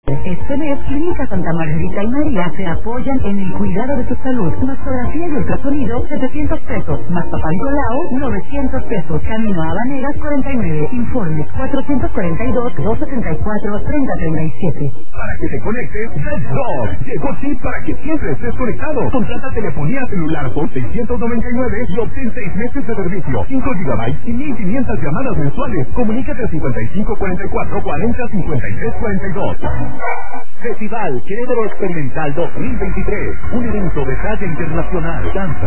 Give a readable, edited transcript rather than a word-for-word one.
Este mes, Clínica Santa Margarita y María se apoyan en el cuidado de tu salud. Mastografía y ultrasonido, 700 pesos. Más Papá Nicolau, 900 pesos. Camino a Habaneras, 49. Informes, 442-274-3037. Para que te conectes, Red Dog. Llegó Chip para que siempre estés conectado. Contrata telefonía celular por 699 y obtén 6 meses de servicio, 5 GB y 1500 llamadas mensuales. Comunícate al 5544-405342. Festival Querétaro Experimental 2023. Un evento de talla internacional. Danza,